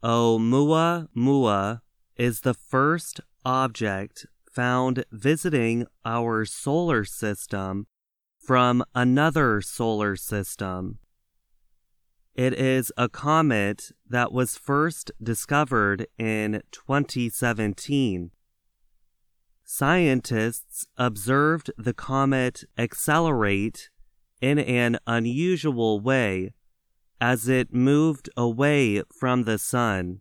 Oumuamua is the first object found visiting our solar system from another solar system. It is a comet that was first discovered in 2017. Scientists observed the comet accelerate in an unusual way as it moved away from the sun.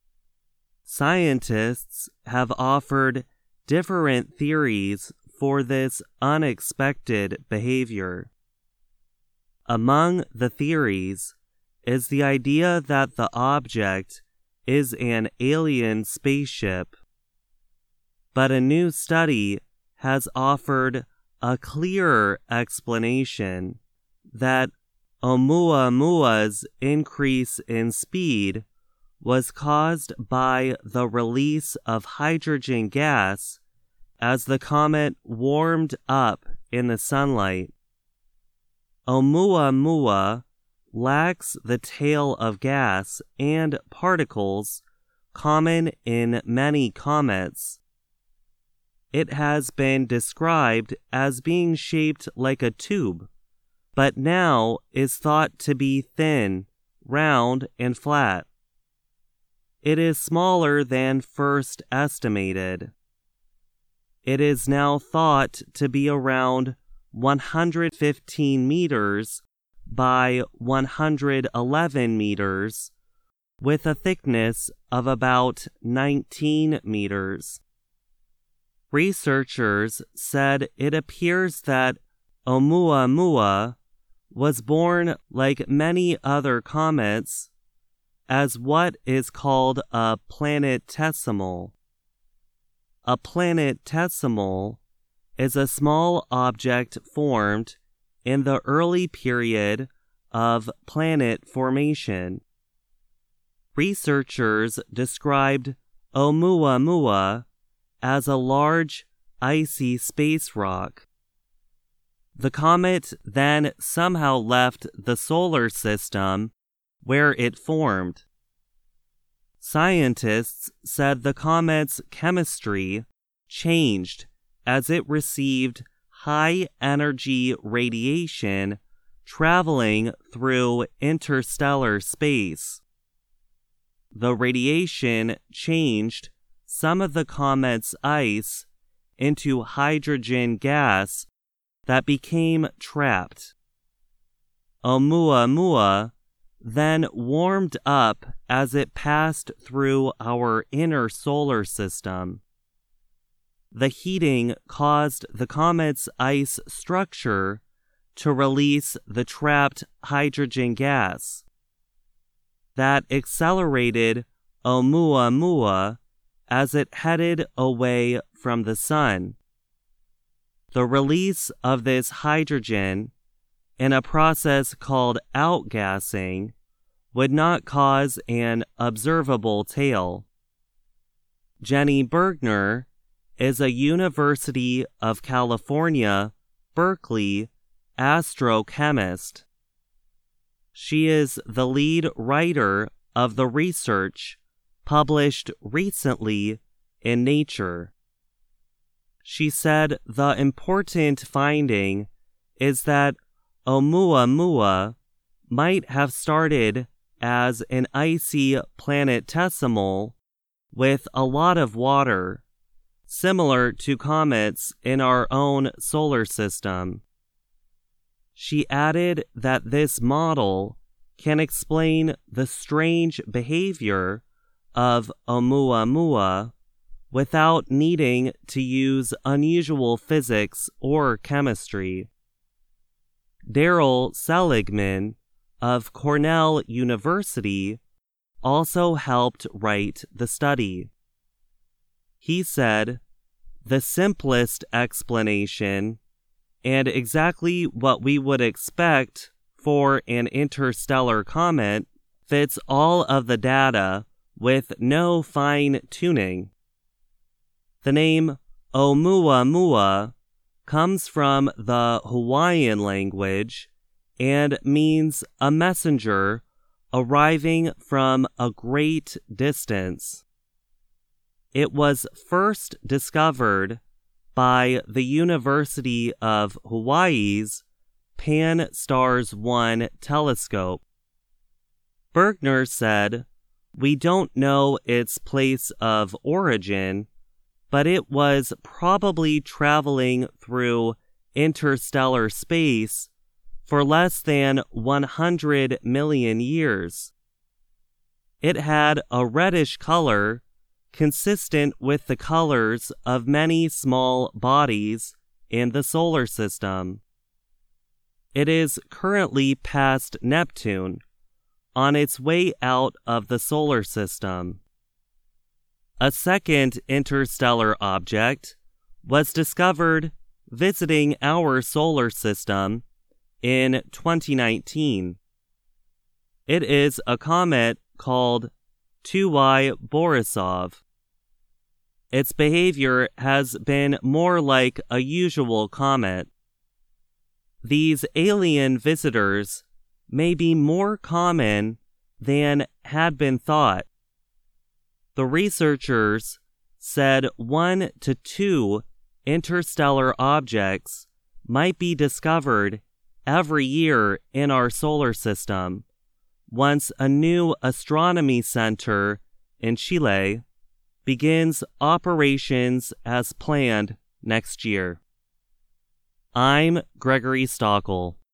Scientists have offered different theories for this unexpected behavior. Among the theories is the idea that the object is an alien spaceship. But a new study has offered a clearer explanation that Oumuamua's increase in speed was caused by the release of hydrogen gas as the comet warmed up in the sunlight. Oumuamua lacks the tail of gas and particles common in many comets. It has been described as being shaped like a tube, but now is thought to be thin, round, and flat. It is smaller than first estimated. It is now thought to be around 115 meters by 111 meters, with a thickness of about 19 meters. Researchers said it appears that Oumuamua was born, like many other comets, as what is called a planetesimal. A planetesimal is a small object formed in the early period of planet formation. Researchers described Oumuamua as a large, icy space rock. The comet then somehow left the solar system where it formed. Scientists said the comet's chemistry changed as it received high-energy radiation traveling through interstellar space. The radiation changed some of the comet's ice into hydrogen gas that became trapped. Oumuamua then warmed up as it passed through our inner solar system. The heating caused the comet's ice structure to release the trapped hydrogen gas. That accelerated Oumuamua as it headed away from the sun. The release of this hydrogen in a process called outgassing would not cause an observable tail. Jenny Bergner is a University of California, Berkeley astrochemist. She is the lead writer of the research published recently in Nature. She said the important finding is that Oumuamua might have started as an icy planetesimal with a lot of water, similar to comets in our own solar system. She added that this model can explain the strange behavior of Oumuamua without needing to use unusual physics or chemistry. Daryl Seligman of Cornell University also helped write the study. He said, "The simplest explanation, and exactly what we would expect for an interstellar comet, fits all of the data with no fine-tuning." The name Oumuamua comes from the Hawaiian language and means a messenger arriving from a great distance. It was first discovered by the University of Hawaii's Pan-STARRS 1 telescope. Bergner said, "We don't know its place of origin, but it was probably traveling through interstellar space for less than 100 million years. It had a reddish color consistent with the colors of many small bodies in the solar system. It is currently past Neptune, on its way out of the solar system." A second interstellar object was discovered visiting our solar system in 2019. It is a comet called 2Y-Borisov. Its behavior has been more like a usual comet. These alien visitors may be more common than had been thought. The researchers said 1 to 2 interstellar objects might be discovered every year in our solar system, once a new astronomy center in Chile begins operations as planned next year. I'm Gregory Stockel.